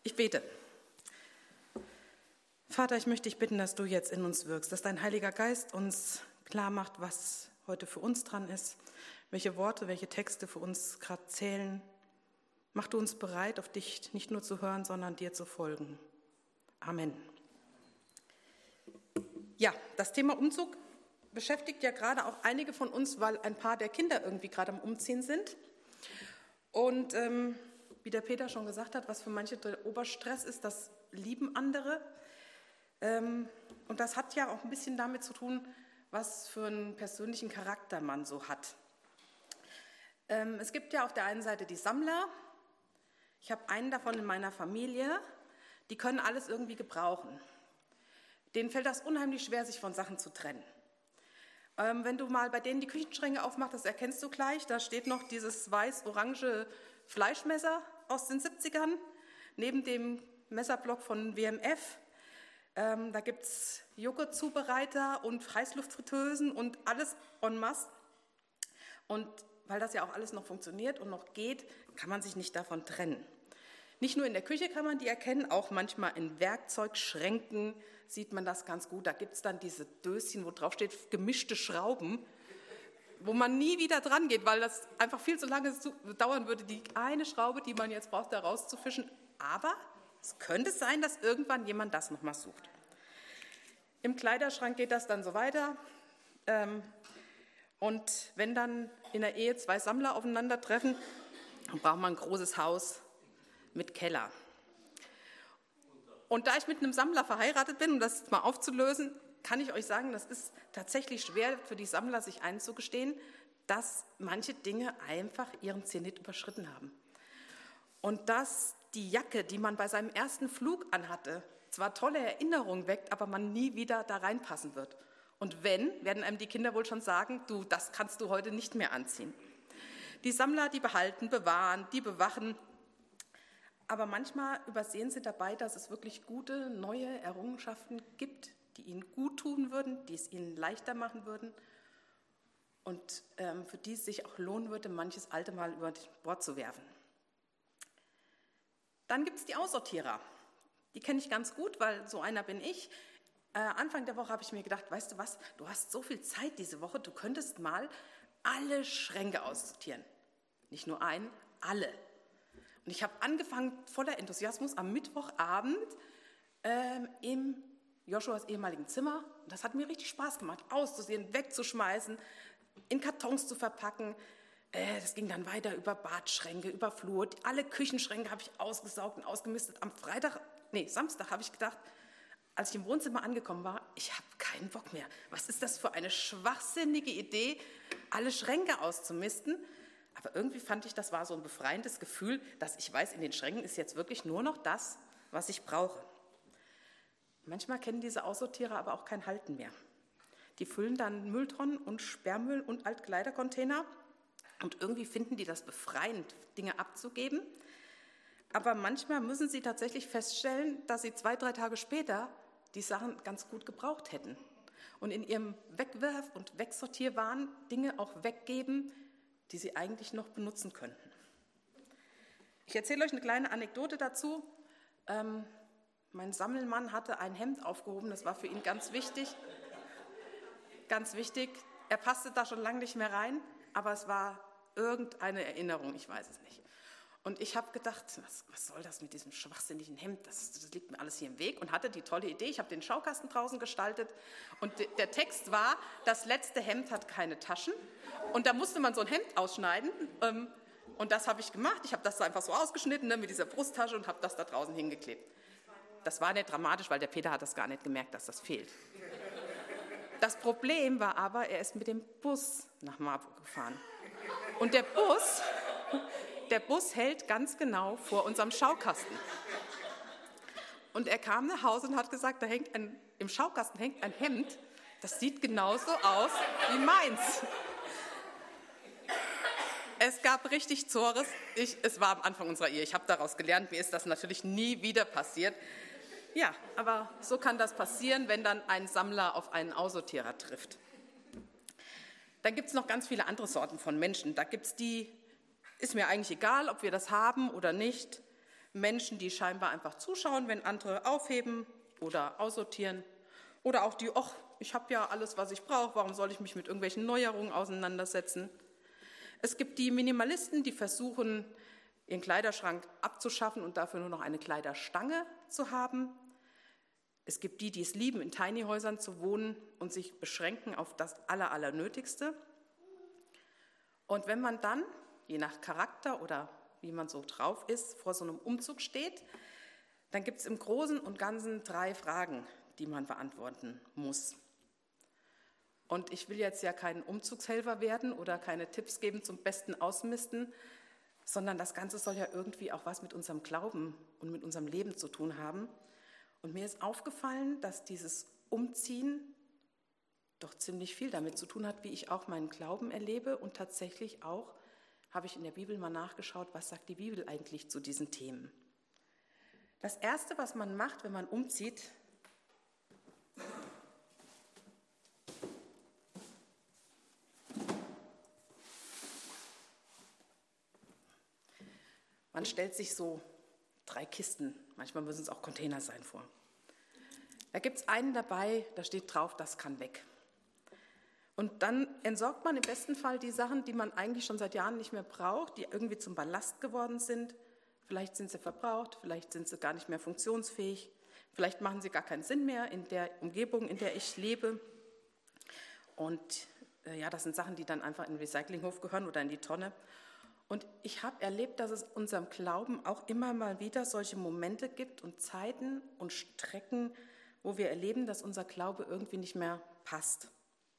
Ich bete. Vater, ich möchte dich bitten, dass du jetzt in uns wirkst, dass dein Heiliger Geist uns klar macht, was heute für uns dran ist, welche Worte, welche Texte für uns gerade zählen. Mach du uns bereit, auf dich nicht nur zu hören, sondern dir zu folgen. Amen. Ja, das Thema Umzug beschäftigt ja gerade auch einige von uns, weil ein paar der Kinder irgendwie gerade am Umziehen sind. Und wie der Peter schon gesagt hat, was für manche der Oberstress ist, das lieben andere. Und das hat ja auch ein bisschen damit zu tun, was für einen persönlichen Charakter man so hat. Es gibt ja auf der einen Seite die Sammler. Ich habe einen davon in meiner Familie, die können alles irgendwie gebrauchen. Denen fällt das unheimlich schwer, sich von Sachen zu trennen. Wenn du mal bei denen die Küchenschränke aufmachst, das erkennst du gleich, da steht noch dieses weiß-orange Fleischmesser aus den 70ern, neben dem Messerblock von WMF. Da gibt es Joghurtzubereiter und Heißluftfritteusen und alles en masse. Und weil das ja auch alles noch funktioniert und noch geht, kann man sich nicht davon trennen. Nicht nur in der Küche kann man die erkennen, auch manchmal in Werkzeugschränken sieht man das ganz gut. Da gibt es dann diese Döschen, wo drauf steht, gemischte Schrauben, wo man nie wieder dran geht, weil das einfach viel zu lange dauern würde, die eine Schraube, die man jetzt braucht, da rauszufischen. Aber es könnte sein, dass irgendwann jemand das nochmal sucht. Im Kleiderschrank geht das dann so weiter. Und wenn dann in der Ehe zwei Sammler aufeinandertreffen, dann braucht man ein großes Haus mit Keller. Und da ich mit einem Sammler verheiratet bin, um das mal aufzulösen, kann ich euch sagen, das ist tatsächlich schwer für die Sammler, sich einzugestehen, dass manche Dinge einfach ihren Zenit überschritten haben. Und dass die Jacke, die man bei seinem ersten Flug anhatte, zwar tolle Erinnerungen weckt, aber man nie wieder da reinpassen wird. Und wenn, werden einem die Kinder wohl schon sagen, du, das kannst du heute nicht mehr anziehen. Die Sammler, die behalten, bewahren, die bewachen. Aber manchmal übersehen sie dabei, dass es wirklich gute, neue Errungenschaften gibt, die ihnen gut tun würden, die es ihnen leichter machen würden und für die es sich auch lohnen würde, manches Alte mal über Bord zu werfen. Dann gibt es die Aussortierer. Die kenne ich ganz gut, weil so einer bin ich. Anfang der Woche habe ich mir gedacht, weißt du was, du hast so viel Zeit diese Woche, du könntest mal alle Schränke aussortieren. Nicht nur einen, alle. Und ich habe angefangen, voller Enthusiasmus am Mittwochabend im Joshuas ehemaligen Zimmer. Und das hat mir richtig Spaß gemacht, auszusehen, wegzuschmeißen, in Kartons zu verpacken. Das ging dann weiter über Badschränke, über Flur. Alle Küchenschränke habe ich ausgesaugt und ausgemistet. Am Samstag habe ich gedacht, als ich im Wohnzimmer angekommen war, ich habe keinen Bock mehr. Was ist das für eine schwachsinnige Idee, alle Schränke auszumisten? Aber irgendwie fand ich, das war so ein befreiendes Gefühl, dass ich weiß, in den Schränken ist jetzt wirklich nur noch das, was ich brauche. Manchmal kennen diese Aussortierer aber auch kein Halten mehr. Die füllen dann Mülltonnen und Sperrmüll und Altkleidercontainer und irgendwie finden die das befreiend, Dinge abzugeben. Aber manchmal müssen sie tatsächlich feststellen, dass sie 2-3 Tage später die Sachen ganz gut gebraucht hätten und in ihrem Wegwerf- und Wegsortierwahn Dinge auch weggeben, die sie eigentlich noch benutzen könnten. Ich erzähle euch eine kleine Anekdote dazu. Mein Sammelmann hatte ein Hemd aufgehoben, das war für ihn ganz wichtig. Ganz wichtig. Er passte da schon lange nicht mehr rein, aber es war irgendeine Erinnerung, ich weiß es nicht. Und ich habe gedacht, was soll das mit diesem schwachsinnigen Hemd? Das liegt mir alles hier im Weg und hatte die tolle Idee. Ich habe den Schaukasten draußen gestaltet und der Text war, das letzte Hemd hat keine Taschen. Und da musste man so ein Hemd ausschneiden und das habe ich gemacht. Ich habe das einfach so ausgeschnitten mit dieser Brusttasche und habe das da draußen hingeklebt. Das war nicht dramatisch, weil der Peter hat das gar nicht gemerkt, dass das fehlt. Das Problem war aber, er ist mit dem Bus nach Marburg gefahren. Und der Bus hält ganz genau vor unserem Schaukasten. Und er kam nach Hause und hat gesagt, im Schaukasten hängt ein Hemd, das sieht genauso aus wie meins. Es gab richtig Zores. Es war am Anfang unserer Ehe. Ich habe daraus gelernt, mir ist das natürlich nie wieder passiert. Ja, aber so kann das passieren, wenn dann ein Sammler auf einen Aussortierer trifft. Dann gibt es noch ganz viele andere Sorten von Menschen. Da gibt es die, ist mir eigentlich egal, ob wir das haben oder nicht. Menschen, die scheinbar einfach zuschauen, wenn andere aufheben oder aussortieren. Oder auch die, ach, ich habe ja alles, was ich brauche, warum soll ich mich mit irgendwelchen Neuerungen auseinandersetzen? Es gibt die Minimalisten, die versuchen, ihren Kleiderschrank abzuschaffen und dafür nur noch eine Kleiderstange zu haben. Es gibt die, die es lieben, in Tiny-Häusern zu wohnen und sich beschränken auf das Allernötigste. Und wenn man dann, je nach Charakter oder wie man so drauf ist, vor so einem Umzug steht, dann gibt es im Großen und Ganzen 3 Fragen, die man beantworten muss. Und ich will jetzt ja kein Umzugshelfer werden oder keine Tipps geben zum besten Ausmisten, sondern das Ganze soll ja irgendwie auch was mit unserem Glauben und mit unserem Leben zu tun haben. Und mir ist aufgefallen, dass dieses Umziehen doch ziemlich viel damit zu tun hat, wie ich auch meinen Glauben erlebe. Und tatsächlich auch habe ich in der Bibel mal nachgeschaut, was sagt die Bibel eigentlich zu diesen Themen. Das Erste, was man macht, wenn man umzieht, man stellt sich so 3 Kisten, manchmal müssen es auch Container sein, vor. Da gibt es einen dabei, da steht drauf, das kann weg. Und dann entsorgt man im besten Fall die Sachen, die man eigentlich schon seit Jahren nicht mehr braucht, die irgendwie zum Ballast geworden sind. Vielleicht sind sie verbraucht, vielleicht sind sie gar nicht mehr funktionsfähig, vielleicht machen sie gar keinen Sinn mehr in der Umgebung, in der ich lebe. Und ja, das sind Sachen, die dann einfach in den Recyclinghof gehören oder in die Tonne. Und ich habe erlebt, dass es unserem Glauben auch immer mal wieder solche Momente gibt und Zeiten und Strecken, wo wir erleben, dass unser Glaube irgendwie nicht mehr passt.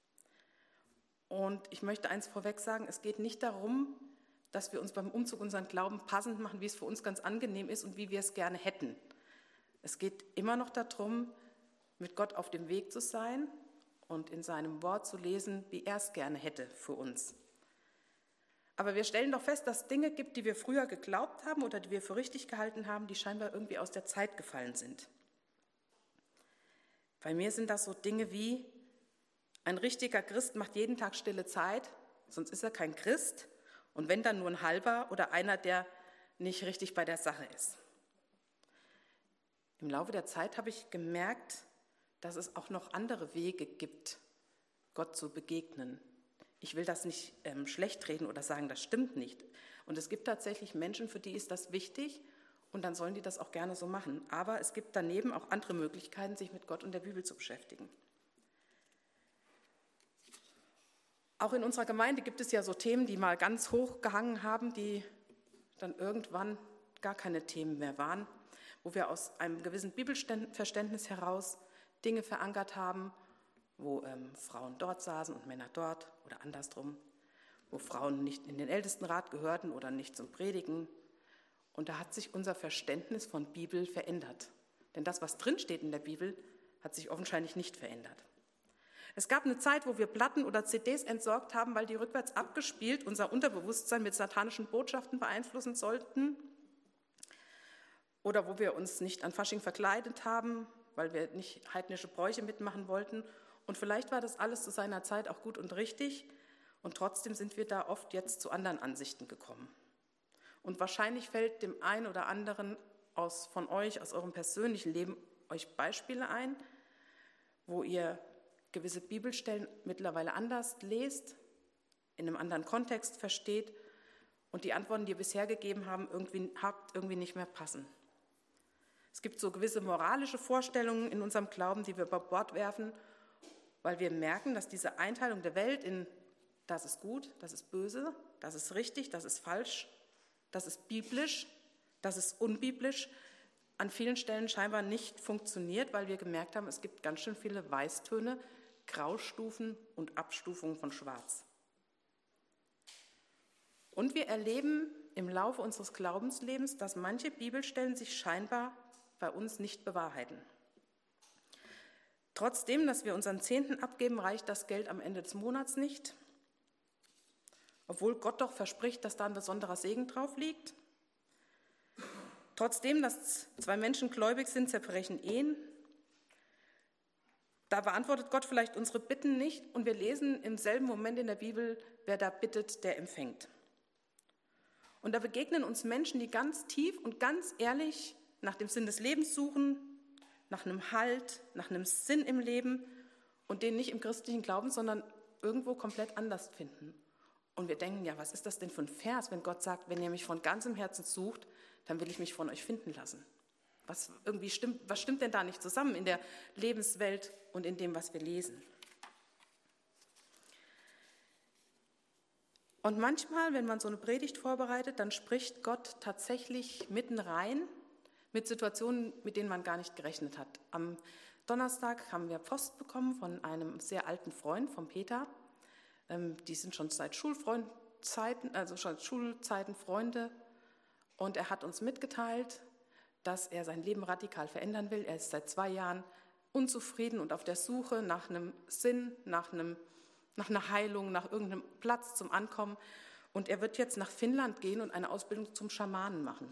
Und ich möchte eins vorweg sagen, es geht nicht darum, dass wir uns beim Umzug unseren Glauben passend machen, wie es für uns ganz angenehm ist und wie wir es gerne hätten. Es geht immer noch darum, mit Gott auf dem Weg zu sein und in seinem Wort zu lesen, wie er es gerne hätte für uns. Aber wir stellen doch fest, dass es Dinge gibt, die wir früher geglaubt haben oder die wir für richtig gehalten haben, die scheinbar irgendwie aus der Zeit gefallen sind. Bei mir sind das so Dinge wie, ein richtiger Christ macht jeden Tag stille Zeit, sonst ist er kein Christ. Und wenn dann nur ein halber oder einer, der nicht richtig bei der Sache ist. Im Laufe der Zeit habe ich gemerkt, dass es auch noch andere Wege gibt, Gott zu begegnen. Ich will das nicht schlecht reden oder sagen, das stimmt nicht. Und es gibt tatsächlich Menschen, für die ist das wichtig und dann sollen die das auch gerne so machen. Aber es gibt daneben auch andere Möglichkeiten, sich mit Gott und der Bibel zu beschäftigen. Auch in unserer Gemeinde gibt es ja so Themen, die mal ganz hoch gehangen haben, die dann irgendwann gar keine Themen mehr waren, wo wir aus einem gewissen Bibelverständnis heraus Dinge verankert haben, wo Frauen dort saßen und Männer dort oder andersrum, wo Frauen nicht in den Ältestenrat gehörten oder nicht zum Predigen. Und da hat sich unser Verständnis von Bibel verändert. Denn das, was drinsteht in der Bibel, hat sich offensichtlich nicht verändert. Es gab eine Zeit, wo wir Platten oder CDs entsorgt haben, weil die rückwärts abgespielt unser Unterbewusstsein mit satanischen Botschaften beeinflussen sollten. Oder wo wir uns nicht an Fasching verkleidet haben, weil wir nicht heidnische Bräuche mitmachen wollten. Und vielleicht war das alles zu seiner Zeit auch gut und richtig. Und trotzdem sind wir da oft jetzt zu anderen Ansichten gekommen. Und wahrscheinlich fällt dem einen oder anderen von euch, aus eurem persönlichen Leben, euch Beispiele ein, wo ihr gewisse Bibelstellen mittlerweile anders lest, in einem anderen Kontext versteht und die Antworten, die ihr bisher gegeben habt, irgendwie nicht mehr passen. Es gibt so gewisse moralische Vorstellungen in unserem Glauben, die wir über Bord werfen, weil wir merken, dass diese Einteilung der Welt in das ist gut, das ist böse, das ist richtig, das ist falsch, das ist biblisch, das ist unbiblisch, an vielen Stellen scheinbar nicht funktioniert, weil wir gemerkt haben, es gibt ganz schön viele Weißtöne, Graustufen und Abstufungen von Schwarz. Und wir erleben im Laufe unseres Glaubenslebens, dass manche Bibelstellen sich scheinbar bei uns nicht bewahrheiten. Trotzdem, dass wir unseren Zehnten abgeben, reicht das Geld am Ende des Monats nicht, obwohl Gott doch verspricht, dass da ein besonderer Segen drauf liegt. Trotzdem, dass 2 Menschen gläubig sind, zerbrechen Ehen. Da beantwortet Gott vielleicht unsere Bitten nicht und wir lesen im selben Moment in der Bibel, wer da bittet, der empfängt. Und da begegnen uns Menschen, die ganz tief und ganz ehrlich nach dem Sinn des Lebens suchen, nach einem Halt, nach einem Sinn im Leben und den nicht im christlichen Glauben, sondern irgendwo komplett anders finden. Und wir denken, ja, was ist das denn für ein Vers, wenn Gott sagt, wenn ihr mich von ganzem Herzen sucht, dann will ich mich von euch finden lassen. Was stimmt denn da nicht zusammen in der Lebenswelt und in dem, was wir lesen? Und manchmal, wenn man so eine Predigt vorbereitet, dann spricht Gott tatsächlich mitten rein mit Situationen, mit denen man gar nicht gerechnet hat. Am Donnerstag haben wir Post bekommen von einem sehr alten Freund, von Peter. Die sind schon seit Schulzeiten Freunde. Und er hat uns mitgeteilt, dass er sein Leben radikal verändern will. Er ist seit 2 Jahren unzufrieden und auf der Suche nach einem Sinn, nach einer Heilung, nach irgendeinem Platz zum Ankommen. Und er wird jetzt nach Finnland gehen und eine Ausbildung zum Schamanen machen.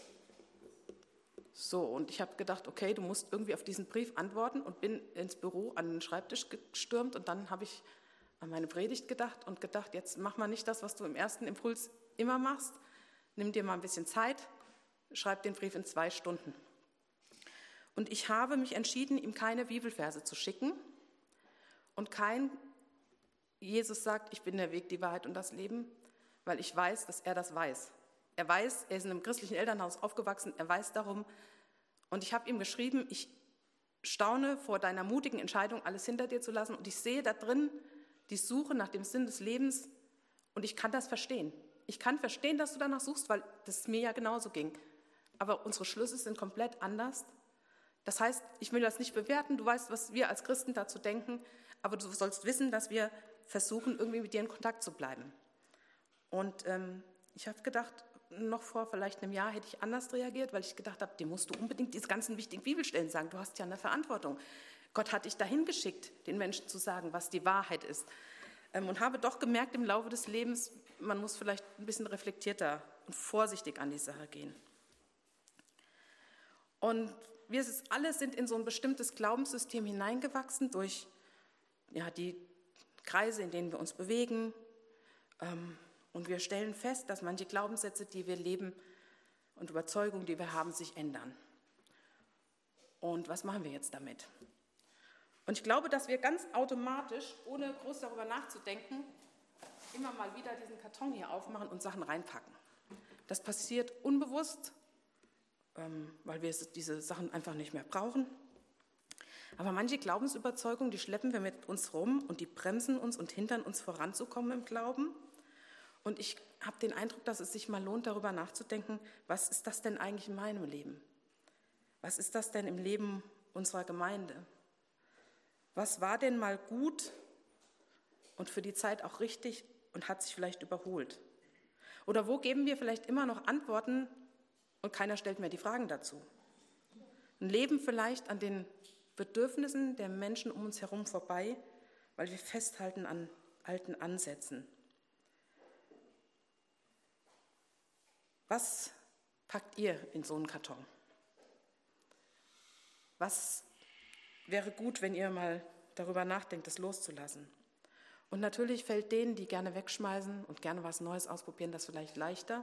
So, und ich habe gedacht, okay, du musst irgendwie auf diesen Brief antworten und bin ins Büro an den Schreibtisch gestürmt und dann habe ich an meine Predigt gedacht, jetzt mach mal nicht das, was du im ersten Impuls immer machst. Nimm dir mal ein bisschen Zeit, schreib den Brief in 2 Stunden. Und ich habe mich entschieden, ihm keine Bibelverse zu schicken und kein Jesus sagt, ich bin der Weg, die Wahrheit und das Leben, weil ich weiß, dass er das weiß. Er weiß, er ist in einem christlichen Elternhaus aufgewachsen, er weiß darum. Und ich habe ihm geschrieben, ich staune vor deiner mutigen Entscheidung, alles hinter dir zu lassen. Und ich sehe da drin die Suche nach dem Sinn des Lebens und ich kann das verstehen. Ich kann verstehen, dass du danach suchst, weil das mir ja genauso ging. Aber unsere Schlüsse sind komplett anders. Das heißt, ich will das nicht bewerten, du weißt, was wir als Christen dazu denken, aber du sollst wissen, dass wir versuchen, irgendwie mit dir in Kontakt zu bleiben. Und ich habe gedacht, noch vor vielleicht einem Jahr hätte ich anders reagiert, weil ich gedacht habe, dir musst du unbedingt diese ganzen wichtigen Bibelstellen sagen, du hast ja eine Verantwortung. Gott hat dich dahin geschickt, den Menschen zu sagen, was die Wahrheit ist. Und habe doch gemerkt im Laufe des Lebens, man muss vielleicht ein bisschen reflektierter und vorsichtig an die Sache gehen. Und wir alle sind in so ein bestimmtes Glaubenssystem hineingewachsen durch die Kreise, in denen wir uns bewegen. Und wir stellen fest, dass manche Glaubenssätze, die wir leben und Überzeugungen, die wir haben, sich ändern. Und was machen wir jetzt damit? Und ich glaube, dass wir ganz automatisch, ohne groß darüber nachzudenken, immer mal wieder diesen Karton hier aufmachen und Sachen reinpacken. Das passiert unbewusst, weil wir diese Sachen einfach nicht mehr brauchen. Aber manche Glaubensüberzeugungen, die schleppen wir mit uns rum und die bremsen uns und hindern uns voranzukommen im Glauben. Und ich habe den Eindruck, dass es sich mal lohnt, darüber nachzudenken, was ist das denn eigentlich in meinem Leben? Was ist das denn im Leben unserer Gemeinde? Was war denn mal gut und für die Zeit auch richtig und hat sich vielleicht überholt? Oder wo geben wir vielleicht immer noch Antworten und keiner stellt mehr die Fragen dazu? Und leben vielleicht an den Bedürfnissen der Menschen um uns herum vorbei, weil wir festhalten an alten Ansätzen. Was packt ihr in so einen Karton? Was wäre gut, wenn ihr mal darüber nachdenkt, das loszulassen? Und natürlich fällt denen, die gerne wegschmeißen und gerne was Neues ausprobieren, das vielleicht leichter.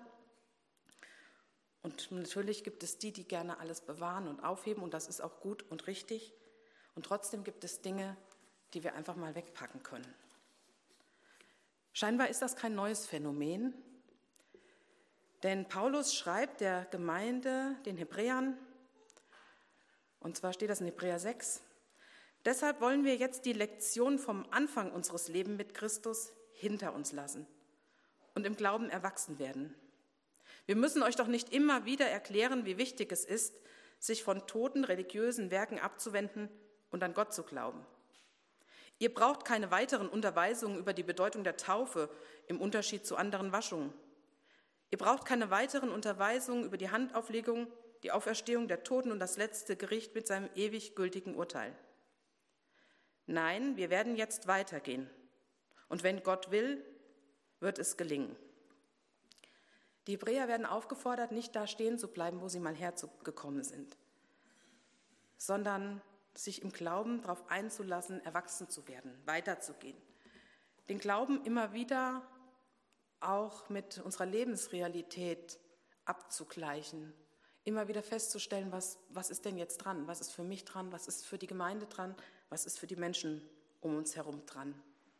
Und natürlich gibt es die, die gerne alles bewahren und aufheben und das ist auch gut und richtig. Und trotzdem gibt es Dinge, die wir einfach mal wegpacken können. Scheinbar ist das kein neues Phänomen, denn Paulus schreibt der Gemeinde, den Hebräern, und zwar steht das in Hebräer 6, deshalb wollen wir jetzt die Lektion vom Anfang unseres Lebens mit Christus hinter uns lassen und im Glauben erwachsen werden. Wir müssen euch doch nicht immer wieder erklären, wie wichtig es ist, sich von toten religiösen Werken abzuwenden und an Gott zu glauben. Ihr braucht keine weiteren Unterweisungen über die Bedeutung der Taufe im Unterschied zu anderen Waschungen. Ihr braucht keine weiteren Unterweisungen über die Handauflegung, die Auferstehung der Toten und das letzte Gericht mit seinem ewig gültigen Urteil. Nein, wir werden jetzt weitergehen. Und wenn Gott will, wird es gelingen. Die Hebräer werden aufgefordert, nicht da stehen zu bleiben, wo sie mal hergekommen sind, sondern sich im Glauben darauf einzulassen, erwachsen zu werden, weiterzugehen. Den Glauben immer wieder auch mit unserer Lebensrealität abzugleichen. Immer wieder festzustellen, was ist denn jetzt dran? Was ist für mich dran? Was ist für die Gemeinde dran? Was ist für die Menschen um uns herum dran?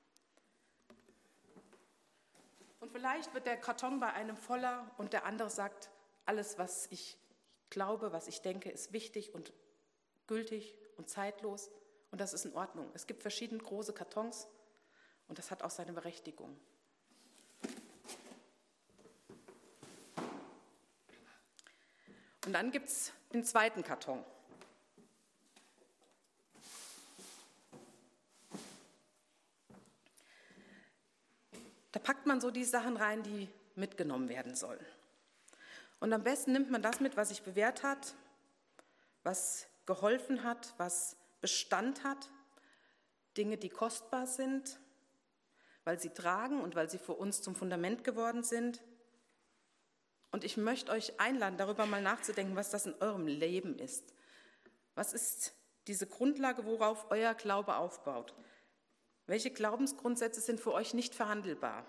Und vielleicht wird der Karton bei einem voller und der andere sagt, alles, was ich glaube, was ich denke, ist wichtig und gültig und zeitlos und das ist in Ordnung. Es gibt verschiedene große Kartons und das hat auch seine Berechtigung. Und dann gibt es den zweiten Karton. Da packt man so die Sachen rein, die mitgenommen werden sollen. Und am besten nimmt man das mit, was sich bewährt hat, was geholfen hat, was Bestand hat, Dinge, die kostbar sind, weil sie tragen und weil sie für uns zum Fundament geworden sind. Und ich möchte euch einladen, darüber mal nachzudenken, was das in eurem Leben ist. Was ist diese Grundlage, worauf euer Glaube aufbaut? Welche Glaubensgrundsätze sind für euch nicht verhandelbar?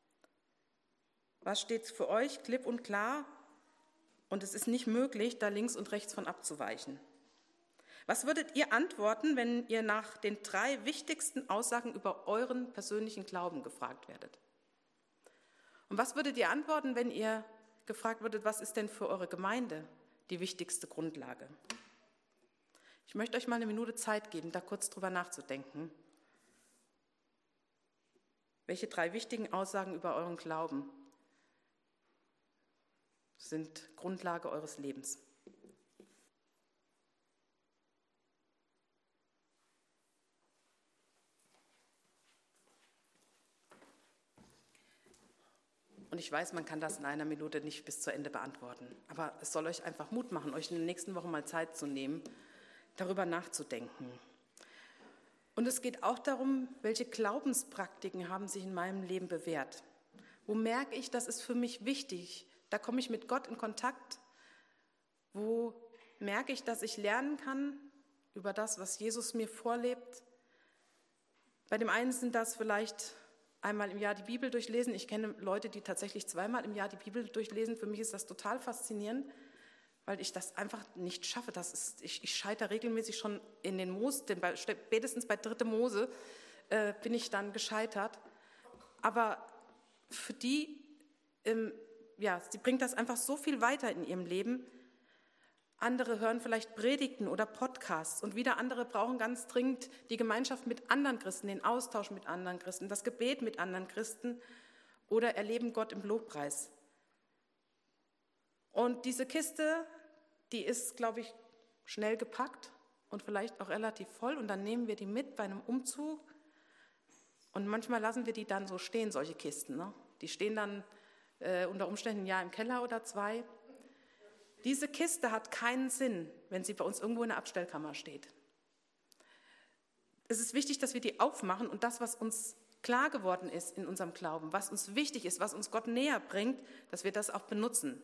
Was steht für euch klipp und klar? Und es ist nicht möglich, da links und rechts von abzuweichen. Was würdet ihr antworten, wenn ihr nach den 3 wichtigsten Aussagen über euren persönlichen Glauben gefragt werdet? Und was würdet ihr antworten, wenn ihr gefragt würdet, was ist denn für eure Gemeinde die wichtigste Grundlage? Ich möchte euch mal eine Minute Zeit geben, da kurz drüber nachzudenken. Welche 3 wichtigen Aussagen über euren Glauben sind Grundlage eures Lebens? Und ich weiß, man kann das in einer Minute nicht bis zu Ende beantworten. Aber es soll euch einfach Mut machen, euch in den nächsten Wochen mal Zeit zu nehmen, darüber nachzudenken. Und es geht auch darum, welche Glaubenspraktiken haben sich in meinem Leben bewährt. Wo merke ich, das ist für mich wichtig? Da komme ich mit Gott in Kontakt. Wo merke ich, dass ich lernen kann über das, was Jesus mir vorlebt? Bei dem einen sind das vielleicht einmal im Jahr die Bibel durchlesen. Ich kenne Leute, die tatsächlich 2-mal im Jahr die Bibel durchlesen. Für mich ist das total faszinierend, weil ich das einfach nicht schaffe. Ich scheitere regelmäßig schon in den Mose, denn spätestens bei 3. Mose bin ich dann gescheitert. Aber für die, sie bringt das einfach so viel weiter in ihrem Leben. Andere hören vielleicht Predigten oder Podcasts und wieder andere brauchen ganz dringend die Gemeinschaft mit anderen Christen, den Austausch mit anderen Christen, das Gebet mit anderen Christen oder erleben Gott im Lobpreis. Und diese Kiste, die ist, glaube ich, schnell gepackt und vielleicht auch relativ voll und dann nehmen wir die mit bei einem Umzug und manchmal lassen wir die dann so stehen, solche Kisten. Ne? Die stehen dann unter Umständen ein Jahr im Keller oder 2. Diese Kiste hat keinen Sinn, wenn sie bei uns irgendwo in der Abstellkammer steht. Es ist wichtig, dass wir die aufmachen und das, was uns klar geworden ist in unserem Glauben, was uns wichtig ist, was uns Gott näher bringt, dass wir das auch benutzen.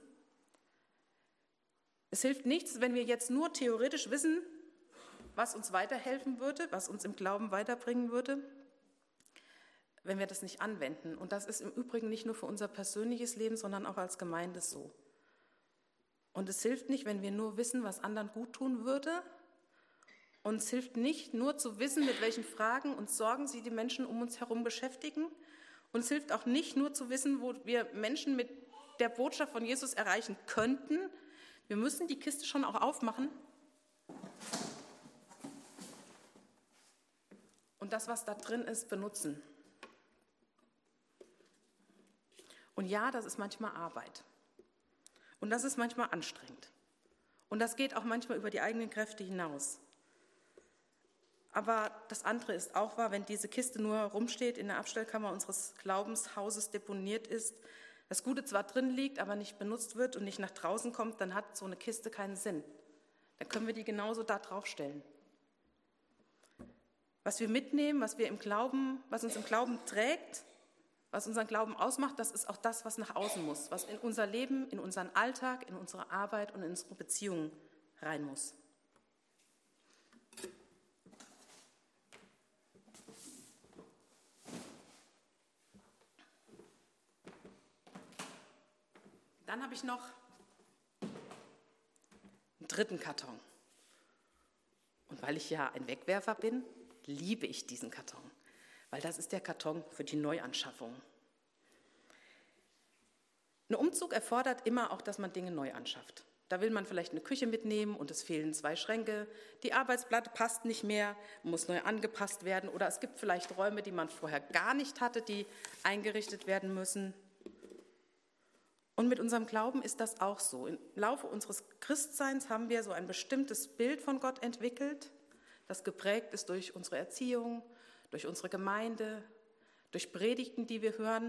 Es hilft nichts, wenn wir jetzt nur theoretisch wissen, was uns weiterhelfen würde, was uns im Glauben weiterbringen würde, wenn wir das nicht anwenden. Und das ist im Übrigen nicht nur für unser persönliches Leben, sondern auch als Gemeinde so. Und es hilft nicht, wenn wir nur wissen, was anderen gut tun würde. Und es hilft nicht, nur zu wissen, mit welchen Fragen und Sorgen sie die Menschen um uns herum beschäftigen. Und es hilft auch nicht, nur zu wissen, wo wir Menschen mit der Botschaft von Jesus erreichen könnten. Wir müssen die Kiste schon auch aufmachen. Und das, was da drin ist, benutzen. Und ja, das ist manchmal Arbeit. Und das ist manchmal anstrengend. Und das geht auch manchmal über die eigenen Kräfte hinaus. Aber das andere ist auch wahr, wenn diese Kiste nur rumsteht, in der Abstellkammer unseres Glaubenshauses deponiert ist, das Gute zwar drin liegt, aber nicht benutzt wird und nicht nach draußen kommt, dann hat so eine Kiste keinen Sinn. Dann können wir die genauso da draufstellen. Was wir mitnehmen, was uns im Glauben trägt, was unseren Glauben ausmacht, das ist auch das, was nach außen muss, was in unser Leben, in unseren Alltag, in unsere Arbeit und in unsere Beziehungen rein muss. Dann habe ich noch einen dritten Karton. Und weil ich ja ein Wegwerfer bin, liebe ich diesen Karton, weil das ist der Karton für die Neuanschaffung. Ein Umzug erfordert immer auch, dass man Dinge neu anschafft. Da will man vielleicht eine Küche mitnehmen und es fehlen 2 Schränke, die Arbeitsplatte passt nicht mehr, muss neu angepasst werden oder es gibt vielleicht Räume, die man vorher gar nicht hatte, die eingerichtet werden müssen. Und mit unserem Glauben ist das auch so. Im Laufe unseres Christseins haben wir so ein bestimmtes Bild von Gott entwickelt, das geprägt ist durch unsere Erziehung, durch unsere Gemeinde, durch Predigten, die wir hören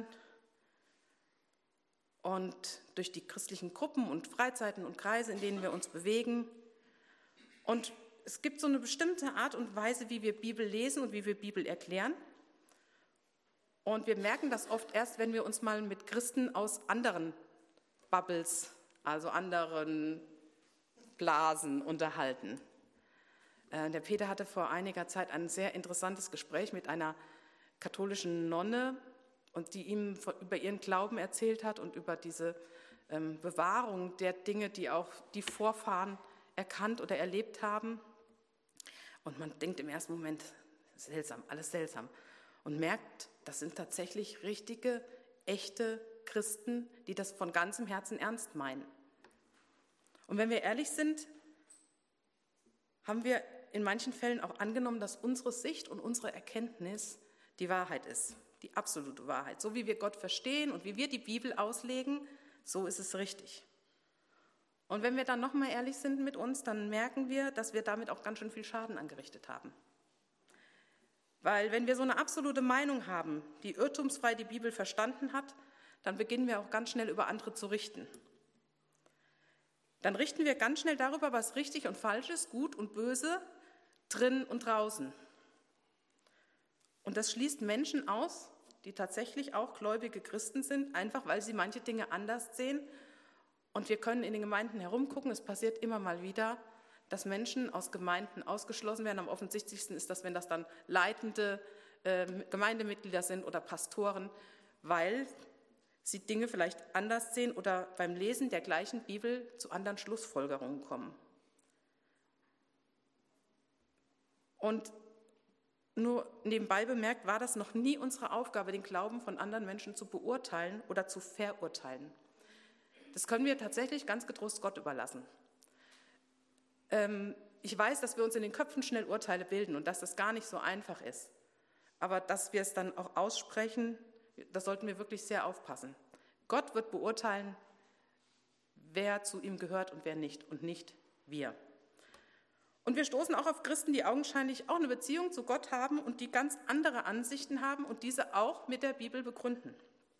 und durch die christlichen Gruppen und Freizeiten und Kreise, in denen wir uns bewegen. Und es gibt so eine bestimmte Art und Weise, wie wir Bibel lesen und wie wir Bibel erklären. Und wir merken das oft erst, wenn wir uns mal mit Christen aus anderen Bubbles, also anderen Blasen unterhalten. Der Peter hatte vor einiger Zeit ein sehr interessantes Gespräch mit einer katholischen Nonne, und die ihm über ihren Glauben erzählt hat und über diese Bewahrung der Dinge, die auch die Vorfahren erkannt oder erlebt haben. Und man denkt im ersten Moment, seltsam, alles seltsam. Und merkt, das sind tatsächlich richtige, echte Christen, die das von ganzem Herzen ernst meinen. Und wenn wir ehrlich sind, haben wir in manchen Fällen auch angenommen, dass unsere Sicht und unsere Erkenntnis die Wahrheit ist, die absolute Wahrheit. So wie wir Gott verstehen und wie wir die Bibel auslegen, so ist es richtig. Und wenn wir dann nochmal ehrlich sind mit uns, dann merken wir, dass wir damit auch ganz schön viel Schaden angerichtet haben. Weil wenn wir so eine absolute Meinung haben, die irrtumsfrei die Bibel verstanden hat, dann beginnen wir auch ganz schnell über andere zu richten. Dann richten wir ganz schnell darüber, was richtig und falsch ist, gut und böse, drin und draußen. Und das schließt Menschen aus, die tatsächlich auch gläubige Christen sind, einfach weil sie manche Dinge anders sehen. Und wir können in den Gemeinden herumgucken, es passiert immer mal wieder, dass Menschen aus Gemeinden ausgeschlossen werden. Am offensichtlichsten ist das, wenn das dann leitende Gemeindemitglieder sind oder Pastoren, weil sie Dinge vielleicht anders sehen oder beim Lesen der gleichen Bibel zu anderen Schlussfolgerungen kommen. Und nur nebenbei bemerkt, war das noch nie unsere Aufgabe, den Glauben von anderen Menschen zu beurteilen oder zu verurteilen. Das können wir tatsächlich ganz getrost Gott überlassen. Ich weiß, dass wir uns in den Köpfen schnell Urteile bilden und dass das gar nicht so einfach ist. Aber dass wir es dann auch aussprechen, da sollten wir wirklich sehr aufpassen. Gott wird beurteilen, wer zu ihm gehört und wer nicht, und nicht wir. Und wir stoßen auch auf Christen, die augenscheinlich auch eine Beziehung zu Gott haben und die ganz andere Ansichten haben und diese auch mit der Bibel begründen.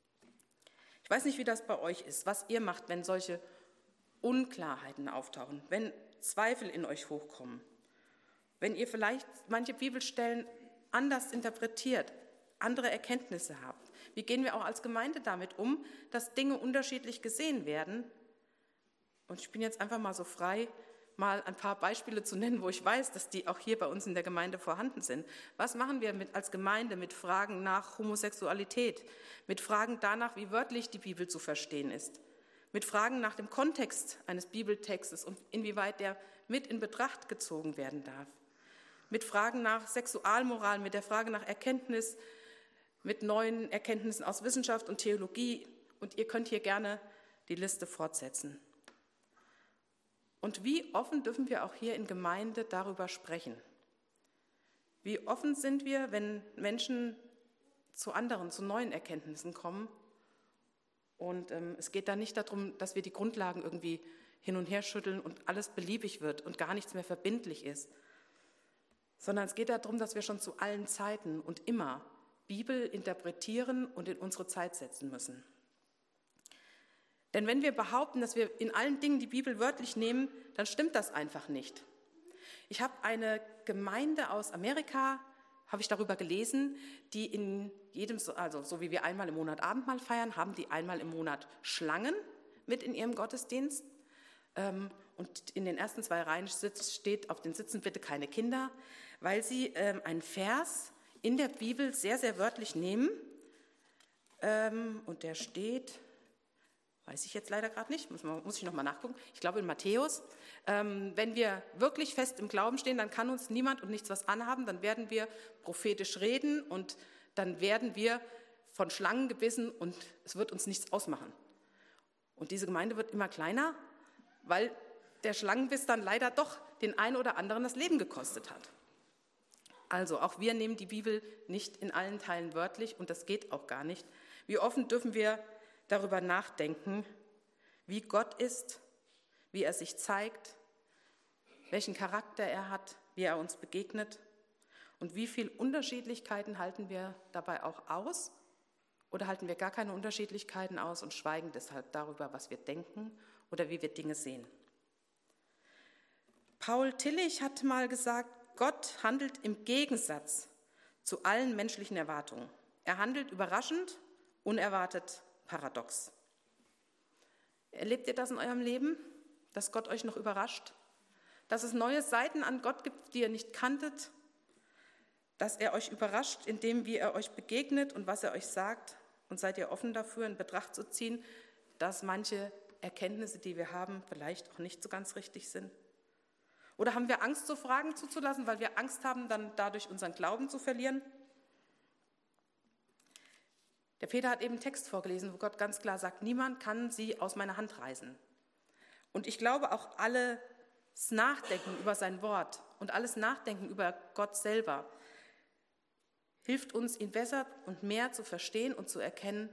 Ich weiß nicht, wie das bei euch ist, was ihr macht, wenn solche Unklarheiten auftauchen, wenn Zweifel in euch hochkommen, wenn ihr vielleicht manche Bibelstellen anders interpretiert, andere Erkenntnisse habt. Wie gehen wir auch als Gemeinde damit um, dass Dinge unterschiedlich gesehen werden? Und ich bin jetzt einfach mal so frei, mal ein paar Beispiele zu nennen, wo ich weiß, dass die auch hier bei uns in der Gemeinde vorhanden sind. Was machen wir als Gemeinde mit Fragen nach Homosexualität, mit Fragen danach, wie wörtlich die Bibel zu verstehen ist, mit Fragen nach dem Kontext eines Bibeltextes und inwieweit der mit in Betracht gezogen werden darf, mit Fragen nach Sexualmoral, mit der Frage nach Erkenntnis, mit neuen Erkenntnissen aus Wissenschaft und Theologie. Und ihr könnt hier gerne die Liste fortsetzen. Und wie offen dürfen wir auch hier in Gemeinde darüber sprechen? Wie offen sind wir, wenn Menschen zu neuen Erkenntnissen kommen? Und es geht da nicht darum, dass wir die Grundlagen irgendwie hin und her schütteln und alles beliebig wird und gar nichts mehr verbindlich ist, sondern es geht darum, dass wir schon zu allen Zeiten und immer Bibel interpretieren und in unsere Zeit setzen müssen. Denn wenn wir behaupten, dass wir in allen Dingen die Bibel wörtlich nehmen, dann stimmt das einfach nicht. Ich habe eine Gemeinde aus Amerika, habe ich darüber gelesen, die in jedem, also so wie wir einmal im Monat Abendmahl feiern, haben die einmal im Monat Schlangen mit in ihrem Gottesdienst. Und in den ersten 2 Reihen steht auf den Sitzen bitte keine Kinder, weil sie einen Vers in der Bibel sehr, sehr wörtlich nehmen. Und der steht, weiß ich jetzt leider gerade nicht, muss ich nochmal nachgucken, ich glaube in Matthäus, wenn wir wirklich fest im Glauben stehen, dann kann uns niemand und nichts was anhaben, dann werden wir prophetisch reden und dann werden wir von Schlangen gebissen und es wird uns nichts ausmachen. Und diese Gemeinde wird immer kleiner, weil der Schlangenbiss dann leider doch den einen oder anderen das Leben gekostet hat. Also auch wir nehmen die Bibel nicht in allen Teilen wörtlich und das geht auch gar nicht. Wie offen dürfen wir darüber nachdenken, wie Gott ist, wie er sich zeigt, welchen Charakter er hat, wie er uns begegnet und wie viele Unterschiedlichkeiten halten wir dabei auch aus oder halten wir gar keine Unterschiedlichkeiten aus und schweigen deshalb darüber, was wir denken oder wie wir Dinge sehen. Paul Tillich hat mal gesagt, Gott handelt im Gegensatz zu allen menschlichen Erwartungen. Er handelt überraschend, unerwartet, paradox. Erlebt ihr das in eurem Leben, dass Gott euch noch überrascht? Dass es neue Seiten an Gott gibt, die ihr nicht kanntet? Dass er euch überrascht, indem wie er euch begegnet und was er euch sagt? Und seid ihr offen dafür, in Betracht zu ziehen, dass manche Erkenntnisse, die wir haben, vielleicht auch nicht so ganz richtig sind? Oder haben wir Angst, so Fragen zuzulassen, weil wir Angst haben, dann dadurch unseren Glauben zu verlieren? Der Peter hat eben einen Text vorgelesen, wo Gott ganz klar sagt, niemand kann sie aus meiner Hand reißen. Und ich glaube auch alles Nachdenken über sein Wort und alles Nachdenken über Gott selber hilft uns, ihn besser und mehr zu verstehen und zu erkennen.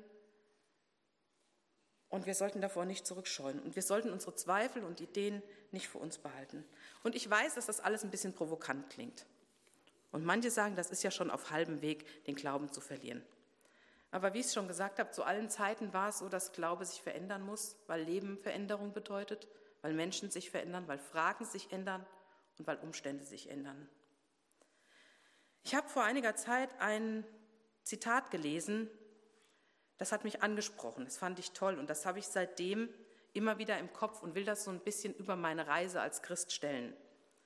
Und wir sollten davor nicht zurückscheuen. Und wir sollten unsere Zweifel und Ideen nicht für uns behalten. Und ich weiß, dass das alles ein bisschen provokant klingt. Und manche sagen, das ist ja schon auf halbem Weg, den Glauben zu verlieren. Aber wie ich es schon gesagt habe, zu allen Zeiten war es so, dass Glaube sich verändern muss, weil Leben Veränderung bedeutet, weil Menschen sich verändern, weil Fragen sich ändern und weil Umstände sich ändern. Ich habe vor einiger Zeit ein Zitat gelesen, das hat mich angesprochen, das fand ich toll und das habe ich seitdem immer wieder im Kopf und will das so ein bisschen über meine Reise als Christ stellen.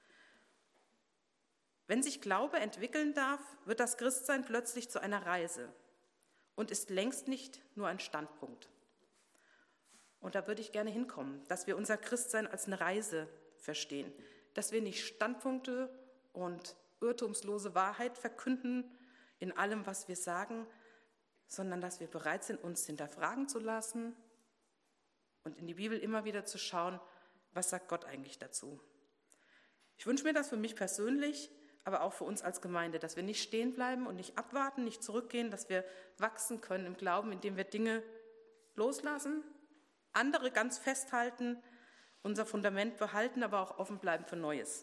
Wenn sich Glaube entwickeln darf, wird das Christsein plötzlich zu einer Reise und ist längst nicht nur ein Standpunkt. Und da würde ich gerne hinkommen, dass wir unser Christsein als eine Reise verstehen, dass wir nicht Standpunkte und irrtumslose Wahrheit verkünden in allem, was wir sagen, sondern dass wir bereit sind, uns hinterfragen zu lassen und in die Bibel immer wieder zu schauen, was sagt Gott eigentlich dazu. Ich wünsche mir das für mich persönlich, aber auch für uns als Gemeinde, dass wir nicht stehen bleiben und nicht abwarten, nicht zurückgehen, dass wir wachsen können im Glauben, indem wir Dinge loslassen, andere ganz festhalten, unser Fundament behalten, aber auch offen bleiben für Neues.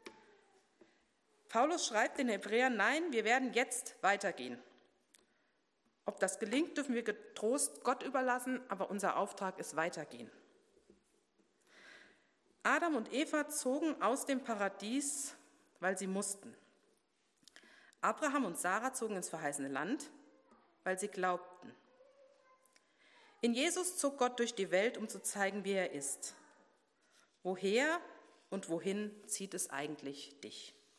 Paulus schreibt den Hebräern, nein, wir werden jetzt weitergehen. Ob das gelingt, dürfen wir getrost Gott überlassen, aber unser Auftrag ist weitergehen. Adam und Eva zogen aus dem Paradies, weil sie mussten. Abraham und Sarah zogen ins verheißene Land, weil sie glaubten. In Jesus zog Gott durch die Welt, um zu zeigen, wie er ist. Woher und wohin zieht es eigentlich dich?